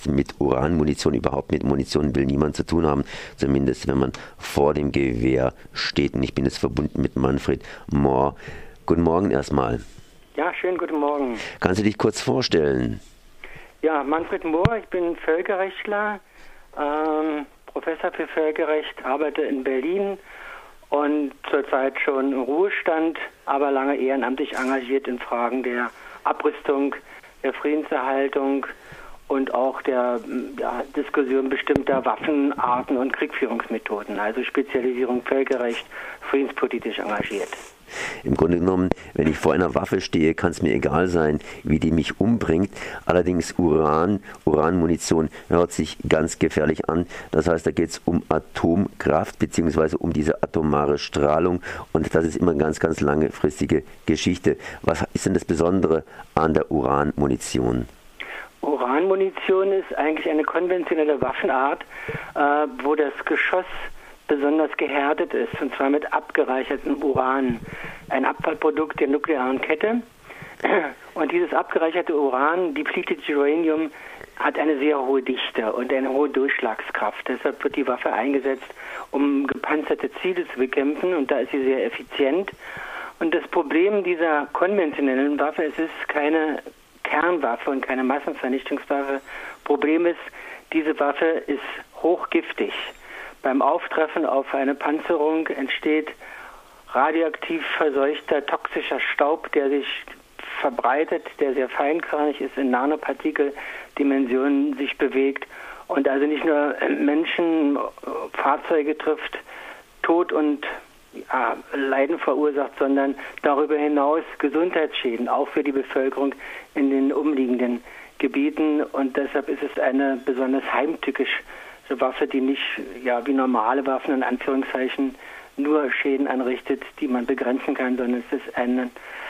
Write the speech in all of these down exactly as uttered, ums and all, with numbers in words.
Mit Uranmunition, überhaupt mit Munition will niemand zu tun haben, zumindest wenn man vor dem Gewehr steht. Und ich bin jetzt verbunden mit Manfred Mohr. Guten Morgen erstmal. Ja, schönen guten Morgen. Kannst du dich kurz vorstellen? Ja, Manfred Mohr, ich bin Völkerrechtler, ähm, Professor für Völkerrecht, arbeite in Berlin und zurzeit schon im Ruhestand, aber lange ehrenamtlich engagiert in Fragen der Abrüstung, der Friedenserhaltung und auch der ja, Diskussion bestimmter Waffenarten und Kriegführungsmethoden, also Spezialisierung Völkerrecht, friedenspolitisch engagiert. Im Grunde genommen, wenn ich vor einer Waffe stehe, kann es mir egal sein, wie die mich umbringt. Allerdings Uran, Uranmunition hört sich ganz gefährlich an. Das heißt, da geht es um Atomkraft bzw. um diese atomare Strahlung. Und das ist immer eine ganz, ganz langfristige Geschichte. Was ist denn das Besondere an der Uranmunition? Uranmunition ist eigentlich eine konventionelle Waffenart, äh, wo das Geschoss besonders gehärtet ist, und zwar mit abgereichertem Uran, ein Abfallprodukt der nuklearen Kette. Und dieses abgereicherte Uran, depleted Uranium, hat eine sehr hohe Dichte und eine hohe Durchschlagskraft. Deshalb wird die Waffe eingesetzt, um gepanzerte Ziele zu bekämpfen, und da ist sie sehr effizient. Und das Problem dieser konventionellen Waffe, es ist keine Kernwaffe und keine Massenvernichtungswaffe. Problem ist, diese Waffe ist hochgiftig. Beim Auftreffen auf eine Panzerung entsteht radioaktiv verseuchter, toxischer Staub, der sich verbreitet, der sehr feinkörnig ist, in Nanopartikeldimensionen sich bewegt und also nicht nur Menschen, Fahrzeuge trifft, Tod und ja, Leiden verursacht, sondern darüber hinaus Gesundheitsschäden, auch für die Bevölkerung in den umliegenden Gebieten. Und deshalb ist es eine besonders heimtückische Waffe, die nicht ja, wie normale Waffen in Anführungszeichen nur Schäden anrichtet, die man begrenzen kann, sondern es ist ein,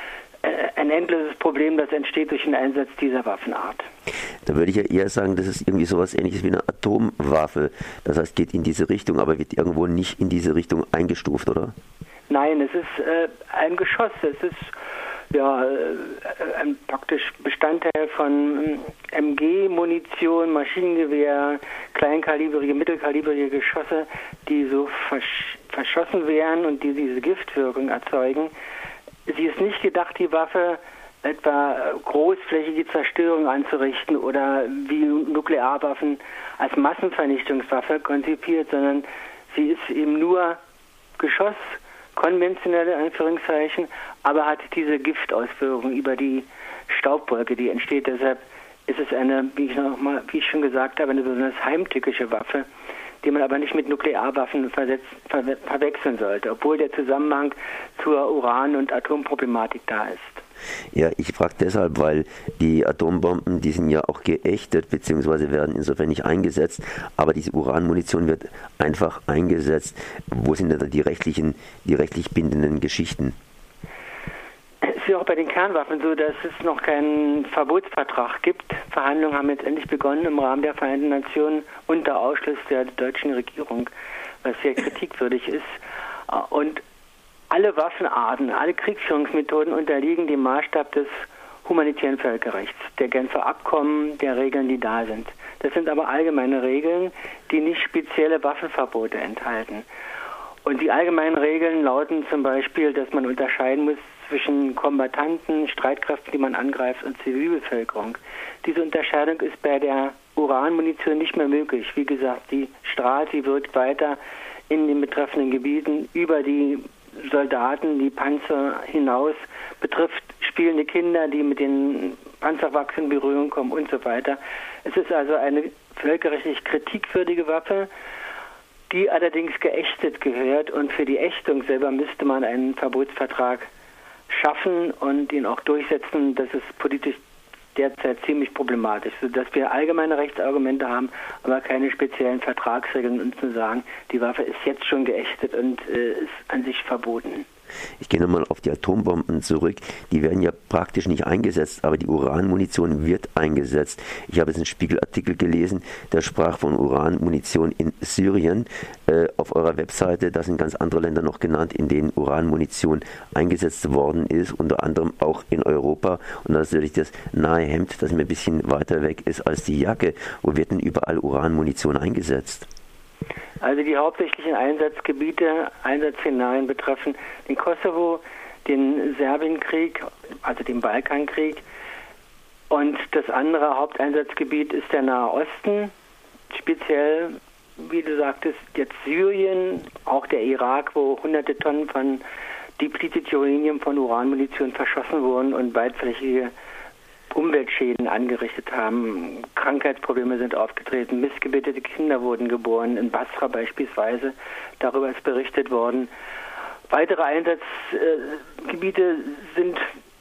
ein endloses Problem, das entsteht durch den Einsatz dieser Waffenart. Da würde ich ja eher sagen, das ist irgendwie sowas Ähnliches wie eine Atomwaffe. Das heißt, geht in diese Richtung, aber wird irgendwo nicht in diese Richtung eingestuft, oder? Nein, es ist äh, ein Geschoss. Es ist ja äh, ein praktisch Bestandteil von M G-Munition, Maschinengewehr, kleinkalibrige, mittelkalibrige Geschosse, die so versch verschossen werden und die diese Giftwirkung erzeugen. Sie ist nicht gedacht, die Waffe etwa großflächige Zerstörung anzurichten oder wie Nuklearwaffen als Massenvernichtungswaffe konzipiert, sondern sie ist eben nur Geschoss, konventionelle Anführungszeichen, aber hat diese Giftauswirkung über die Staubwolke, die entsteht. Deshalb ist es eine, wie ich, noch mal, wie ich schon gesagt habe, eine besonders heimtückische Waffe, die man aber nicht mit Nuklearwaffen versetzt, ver verwechseln sollte, obwohl der Zusammenhang zur Uran- und Atomproblematik da ist. Ja, ich frage deshalb, weil die Atombomben, die sind ja auch geächtet, beziehungsweise werden insofern nicht eingesetzt, aber diese Uranmunition wird einfach eingesetzt. Wo sind denn da die rechtlichen, die rechtlich bindenden Geschichten? Es ist ja auch bei den Kernwaffen so, dass es noch keinen Verbotsvertrag gibt. Verhandlungen haben jetzt endlich begonnen im Rahmen der Vereinten Nationen unter Ausschluss der deutschen Regierung, was sehr kritikwürdig ist. Und alle Waffenarten, alle Kriegsführungsmethoden unterliegen dem Maßstab des humanitären Völkerrechts, der Genfer Abkommen, der Regeln, die da sind. Das sind aber allgemeine Regeln, die nicht spezielle Waffenverbote enthalten. Und die allgemeinen Regeln lauten zum Beispiel, dass man unterscheiden muss zwischen Kombattanten, Streitkräften, die man angreift, und Zivilbevölkerung. Diese Unterscheidung ist bei der Uranmunition nicht mehr möglich. Wie gesagt, die strahlt, sie wirkt weiter in den betreffenden Gebieten über die Soldaten, die Panzer hinaus, betrifft spielende Kinder, die mit den Panzerwachsen in Berührung kommen und so weiter. Es ist also eine völkerrechtlich kritikwürdige Waffe, die allerdings geächtet gehört, und für die Ächtung selber müsste man einen Verbotsvertrag schaffen und ihn auch durchsetzen. Das ist politisch derzeit ziemlich problematisch, sodass wir allgemeine Rechtsargumente haben, aber keine speziellen Vertragsregeln, um zu sagen, die Waffe ist jetzt schon geächtet und äh, ist an sich verboten. Ich gehe nochmal auf die Atombomben zurück. Die werden ja praktisch nicht eingesetzt, aber die Uranmunition wird eingesetzt. Ich habe jetzt einen Spiegelartikel gelesen, der sprach von Uranmunition in Syrien. Äh, auf eurer Webseite, da sind ganz andere Länder noch genannt, in denen Uranmunition eingesetzt worden ist, unter anderem auch in Europa. Und das ist natürlich das nahe Hemd, das mir ein bisschen weiter weg ist als die Jacke. Wo wird denn überall Uranmunition eingesetzt? Also die hauptsächlichen Einsatzgebiete, Einsatzszenarien betreffen den Kosovo, den Serbienkrieg, also den Balkankrieg. Und das andere Haupteinsatzgebiet ist der Nahe Osten, speziell, wie du sagtest, jetzt Syrien, auch der Irak, wo hunderte Tonnen von depleted Uranium von Uranmunition verschossen wurden und weitflächige Umweltschäden angerichtet haben. Krankheitsprobleme sind aufgetreten, missgebetete Kinder wurden geboren, in Basra beispielsweise, darüber ist berichtet worden. Weitere Einsatzgebiete sind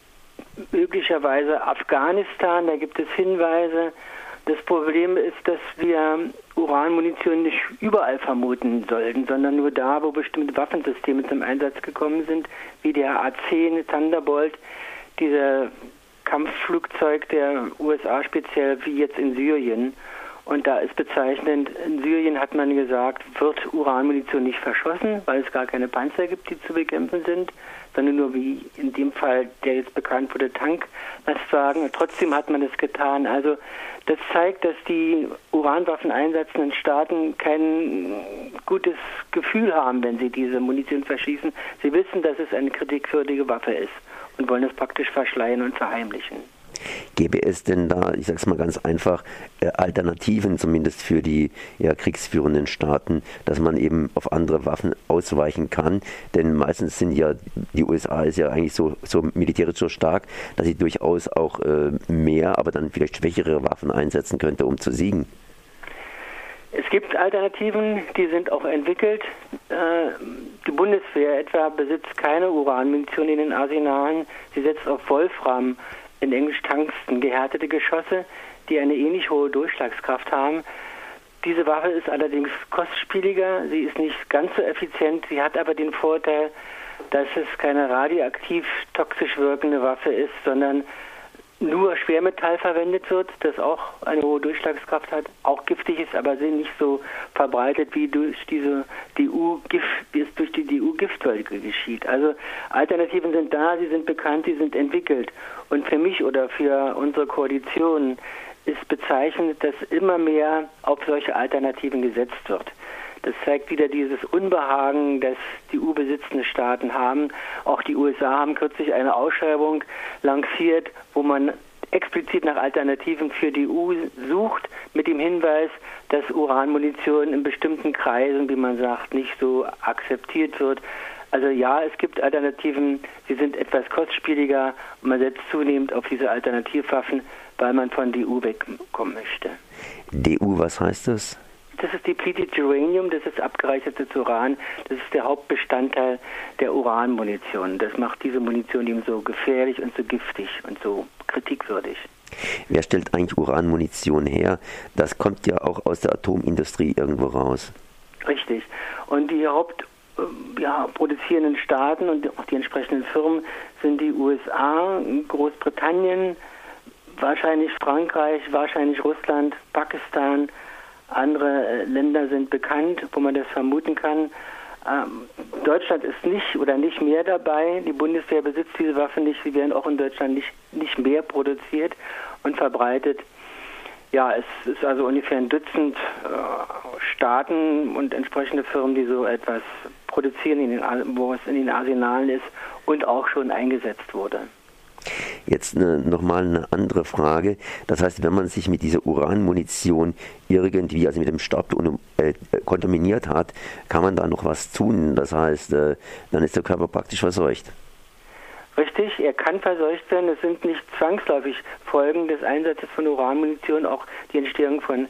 möglicherweise Afghanistan, da gibt es Hinweise. Das Problem ist, dass wir Uranmunition nicht überall vermuten sollten, sondern nur da, wo bestimmte Waffensysteme zum Einsatz gekommen sind, wie der A zehn Thunderbolt, dieser Kampfflugzeug der U S A speziell, wie jetzt in Syrien. Und da ist bezeichnend, in Syrien hat man gesagt, wird Uranmunition nicht verschossen, weil es gar keine Panzer gibt, die zu bekämpfen sind, sondern nur wie in dem Fall, der jetzt bekannt wurde, Tanklastwagen. Und trotzdem hat man es getan. Also das zeigt, dass die Uranwaffen einsetzenden Staaten kein gutes Gefühl haben, wenn sie diese Munition verschießen. Sie wissen, dass es eine kritikwürdige Waffe ist und wollen es praktisch verschleiern und verheimlichen. Gäbe es denn da, ich sage es mal ganz einfach, äh, Alternativen zumindest für die ja, kriegsführenden Staaten, dass man eben auf andere Waffen ausweichen kann? Denn meistens sind ja, die U S A ist ja eigentlich so, so militärisch so stark, dass sie durchaus auch äh, mehr, aber dann vielleicht schwächere Waffen einsetzen könnte, um zu siegen. Es gibt Alternativen, die sind auch entwickelt. Äh, die Bundeswehr etwa besitzt keine Uranmunition in den Arsenalen. Sie setzt auf Wolfram, in Englisch Tungsten, gehärtete Geschosse, die eine ähnlich hohe Durchschlagskraft haben. Diese Waffe ist allerdings kostspieliger, sie ist nicht ganz so effizient, sie hat aber den Vorteil, dass es keine radioaktiv toxisch wirkende Waffe ist, sondern nur Schwermetall verwendet wird, das auch eine hohe Durchschlagskraft hat, auch giftig ist, aber nicht so verbreitet wie durch diese D U-Gift, wie es durch die D U-Giftwolke geschieht. Also Alternativen sind da, sie sind bekannt, sie sind entwickelt. Und für mich oder für unsere Koalition ist bezeichnend, dass immer mehr auf solche Alternativen gesetzt wird. Das zeigt wieder dieses Unbehagen, das die U S-besitzende Staaten haben. Auch die U S A haben kürzlich eine Ausschreibung lanciert, wo man explizit nach Alternativen für die U sucht, mit dem Hinweis, dass Uranmunition in bestimmten Kreisen, wie man sagt, nicht so akzeptiert wird. Also ja, es gibt Alternativen, sie sind etwas kostspieliger und man setzt zunehmend auf diese Alternativwaffen, weil man von D U wegkommen möchte. D U, was heißt das? Das ist depleted Uranium, das ist abgereichertes Uran, das ist der Hauptbestandteil der Uranmunition. Das macht diese Munition eben so gefährlich und so giftig und so kritikwürdig. Wer stellt eigentlich Uranmunition her? Das kommt ja auch aus der Atomindustrie irgendwo raus. Richtig. Und die Haupt ja, produzierenden Staaten und auch die entsprechenden Firmen sind die U S A, Großbritannien, wahrscheinlich Frankreich, wahrscheinlich Russland, Pakistan. Andere Länder sind bekannt, wo man das vermuten kann. Ähm, Deutschland ist nicht oder nicht mehr dabei. Die Bundeswehr besitzt diese Waffen nicht. Sie werden auch in Deutschland nicht, nicht mehr produziert und verbreitet. Ja, es ist also ungefähr ein Dutzend äh, Staaten und entsprechende Firmen, die so etwas produzieren, in den, wo es in den Arsenalen ist und auch schon eingesetzt wurde. Jetzt eine, nochmal eine andere Frage. Das heißt, wenn man sich mit dieser Uranmunition irgendwie, also mit dem Staub äh, kontaminiert hat, kann man da noch was tun? Das heißt, äh, dann ist der Körper praktisch verseucht. Richtig, er kann verseucht sein. Es sind nicht zwangsläufig Folgen des Einsatzes von Uranmunition, auch die Entstehung von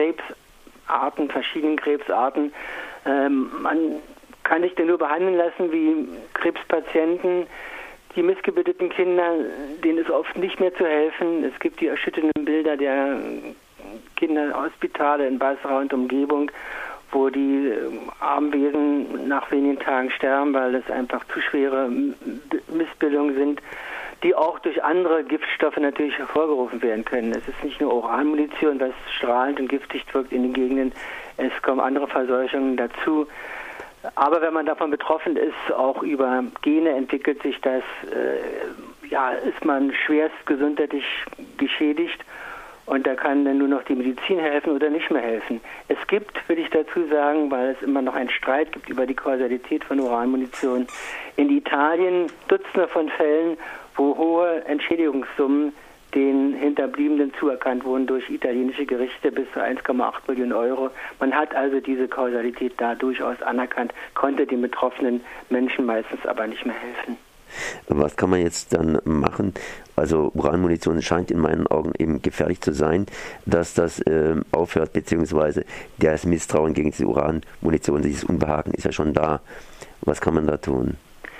Krebsarten, verschiedenen Krebsarten. Ähm, man kann sich denn nur behandeln lassen wie Krebspatienten. Die missgebildeten Kinder, denen ist oft nicht mehr zu helfen. Es gibt die erschütternden Bilder der Kinderhospitale in Basra und Umgebung, wo die armen Wesen nach wenigen Tagen sterben, weil es einfach zu schwere Missbildungen sind, die auch durch andere Giftstoffe natürlich hervorgerufen werden können. Es ist nicht nur Uranmunition, was strahlend und giftig wirkt in den Gegenden, es kommen andere Verseuchungen dazu. Aber wenn man davon betroffen ist, auch über Gene entwickelt sich das, äh, ja, ist man schwerst gesundheitlich geschädigt und da kann dann nur noch die Medizin helfen oder nicht mehr helfen. Es gibt, will ich dazu sagen, weil es immer noch einen Streit gibt über die Kausalität von Uranmunition, in Italien Dutzende von Fällen, wo hohe Entschädigungssummen den Hinterbliebenen zuerkannt wurden durch italienische Gerichte bis zu eins Komma acht Millionen Euro. Man hat also diese Kausalität da durchaus anerkannt, konnte den betroffenen Menschen meistens aber nicht mehr helfen. Was kann man jetzt dann machen? Also Uranmunition scheint in meinen Augen eben gefährlich zu sein, dass das äh, aufhört, beziehungsweise das Misstrauen gegen diese Uranmunition, dieses Unbehagen ist ja schon da. Was kann man da tun?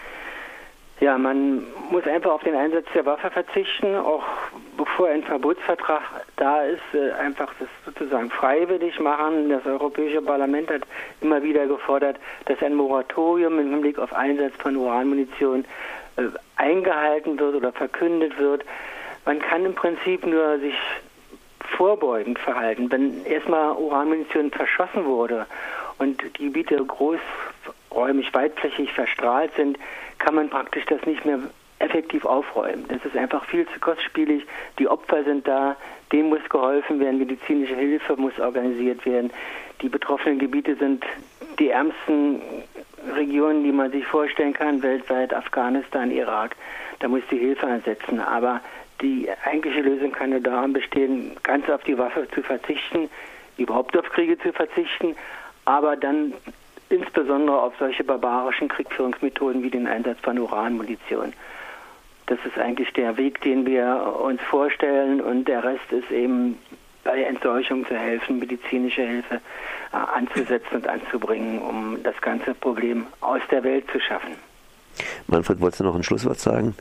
Ja, man muss einfach auf den Einsatz der Waffe verzichten, auch bevor ein Verbotsvertrag da ist, äh, einfach das sozusagen freiwillig machen. Das Europäische Parlament hat immer wieder gefordert, dass ein Moratorium im Hinblick auf Einsatz von Uranmunition äh, eingehalten wird oder verkündet wird. Man kann im Prinzip nur sich vorbeugend verhalten. Wenn erstmal Uranmunition verschossen wurde und die Gebiete großräumig, weitflächig verstrahlt sind, kann man praktisch das nicht mehr effektiv aufräumen. Das ist einfach viel zu kostspielig. Die Opfer sind da, denen muss geholfen werden, medizinische Hilfe muss organisiert werden. Die betroffenen Gebiete sind die ärmsten Regionen, die man sich vorstellen kann, weltweit, Afghanistan, Irak. Da muss die Hilfe ansetzen. Aber die eigentliche Lösung kann nur daran bestehen, ganz auf die Waffe zu verzichten, überhaupt auf Kriege zu verzichten, aber dann insbesondere auf solche barbarischen Kriegführungsmethoden wie den Einsatz von Uranmunition. Das ist eigentlich der Weg, den wir uns vorstellen, und der Rest ist eben bei der Entseuchung zu helfen, medizinische Hilfe äh, anzusetzen und anzubringen, um das ganze Problem aus der Welt zu schaffen. Manfred, wolltest du noch ein Schlusswort sagen?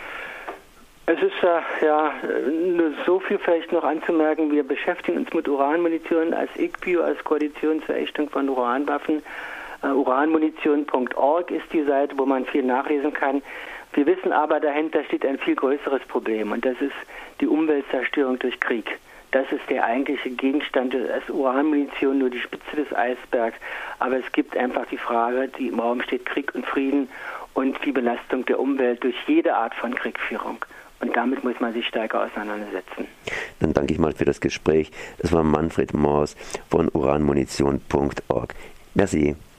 Es ist äh, ja nur so viel vielleicht noch anzumerken. Wir beschäftigen uns mit Uranmunition als I C B U, als Koalition zur Ächtung von Uranwaffen. Uh, uranmunition punkt org ist die Seite, wo man viel nachlesen kann. Wir wissen aber, dahinter steht ein viel größeres Problem, und das ist die Umweltzerstörung durch Krieg. Das ist der eigentliche Gegenstand. Es ist Uranmunition nur die Spitze des Eisbergs, aber es gibt einfach die Frage, die im Raum steht, Krieg und Frieden und die Belastung der Umwelt durch jede Art von Kriegführung. Und damit muss man sich stärker auseinandersetzen. Dann danke ich mal für das Gespräch. Das war Manfred Moors von uranmunition punkt org. Merci.